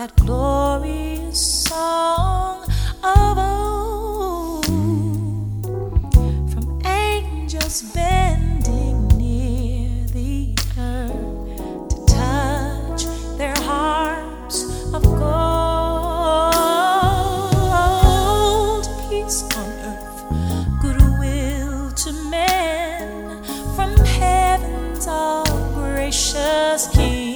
that glorious song of old, from angels bending near the earth to touch their harps of gold. Peace on earth, goodwill to men, from heaven's all gracious King.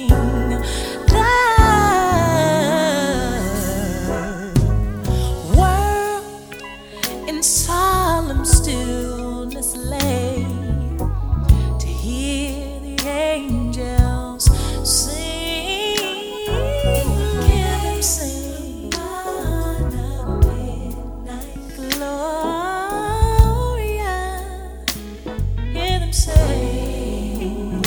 Solemn stillness lay to hear the angels sing. Hear them sing on a midnight Gloria. Hear them sing.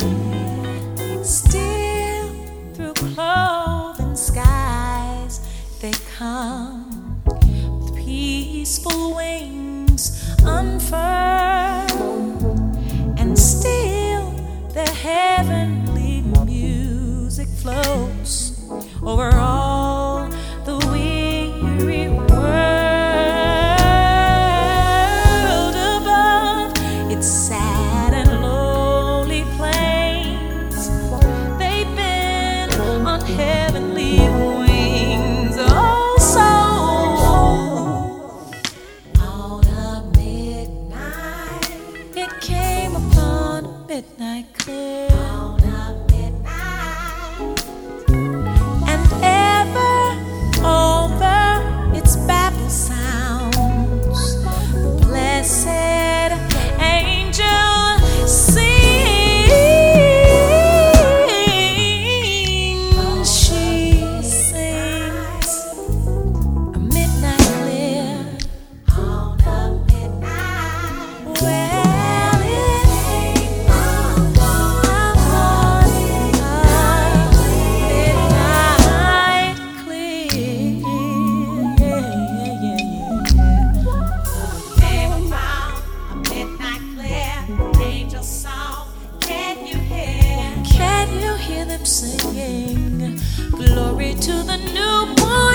Still through cloven skies they come, peaceful wings unfurled, and still their heavenly music flows over all the weary world. Above its sad and lowly plains, they've been on heavenly wings. Oh, so it came upon a midnight clear, and ever over its babble sounds the blessed angel sings. She sings a midnight clear on a midnight. Well, hear them singing glory to the newborn